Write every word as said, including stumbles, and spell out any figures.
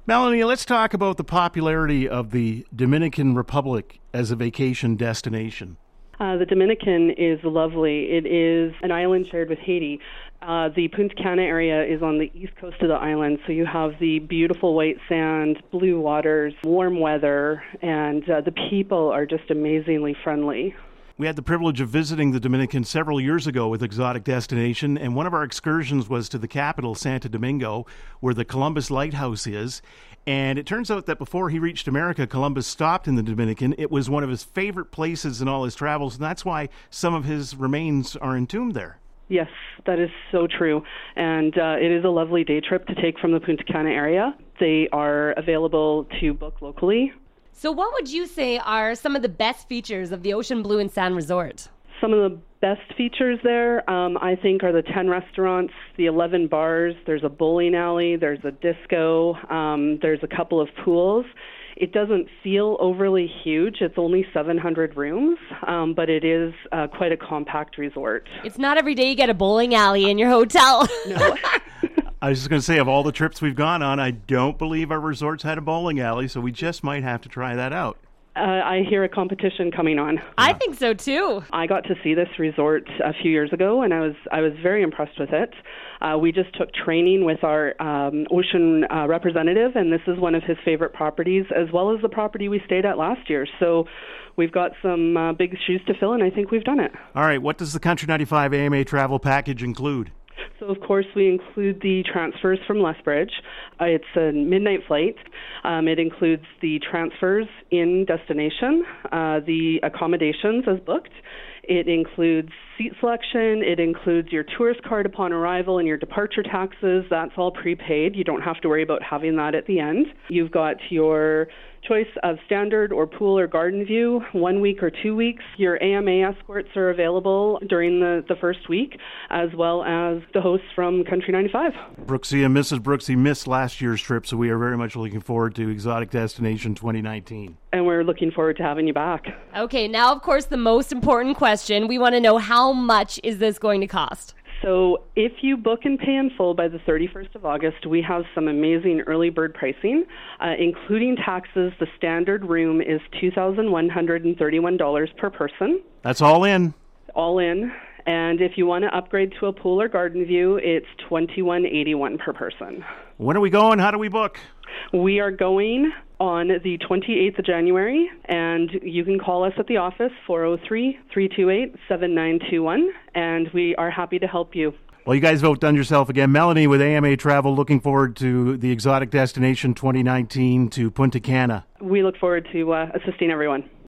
Melanie, let's talk about the popularity of the Dominican Republic as a vacation destination. Uh, the Dominican is lovely. It is an island shared with Haiti. Uh, the Punta Cana area is on the east coast of the island, so you have the beautiful white sand, blue waters, warm weather, and uh, the people are just amazingly friendly. We had the privilege of visiting the Dominican several years ago with Exotic Destination, and one of our excursions was to the capital, Santo Domingo, where the Columbus Lighthouse is. And it turns out that before he reached America, Columbus stopped in the Dominican. It was one of his favorite places in all his travels, and that's why some of his remains are entombed there. Yes, that is so true. And uh, it is a lovely day trip to take from the Punta Cana area. They are available to book locally. So what would you say are some of the best features of the Ocean Blue and Sand Resort? Some of the best features there, um, I think, are the ten restaurants, the eleven bars. There's a bowling alley. There's a disco. Um, there's a couple of pools. It doesn't feel overly huge. It's only seven hundred rooms, um, but it is uh, quite a compact resort. It's not every day you get a bowling alley in your hotel. No. I was just going to say, of all the trips we've gone on, I don't believe our resorts had a bowling alley, so we just might have to try that out. Uh, I hear a competition coming on. I think so too. I got to see this resort a few years ago, and I was I was very impressed with it. Uh, we just took training with our um, ocean uh, representative, and this is one of his favorite properties, as well as the property we stayed at last year. So we've got some uh, big shoes to fill, and I think we've done it. All right, what does the Country ninety-five A M A travel package include? So, of course, we include the transfers from Lethbridge. Uh, it's a midnight flight. Um, it includes the transfers in destination, uh, the accommodations as booked. It includes seat selection. It includes your tourist card upon arrival and your departure taxes. That's all prepaid. You don't have to worry about having that at the end. You've got your choice of standard or pool or garden view, one week or two weeks. Your A M A escorts are available during the, the first week, as well as the hosts from Country ninety-five. Brooksy and Missus Brooksy missed last year's trip, so we are very much looking forward to Exotic Destination twenty nineteen. And we're looking forward to having you back. Okay, now, of course, the most important question. We want to know, how much is this going to cost? So if you book and pay in full by the thirty-first of August, we have some amazing early bird pricing. Uh, including taxes, the standard room is two thousand one hundred thirty-one dollars per person. That's all in. All in. And if you want to upgrade to a pool or garden view, it's twenty-one eighty-one per person. When are we going? How do we book? We are going on the twenty-eighth of January, and you can call us at the office, four oh three, three two eight, seven nine two one, and we are happy to help you. Well, you guys have outdone yourself again. Melanie with A M A Travel, looking forward to the Exotic Destination twenty nineteen to Punta Cana. We look forward to uh, assisting everyone.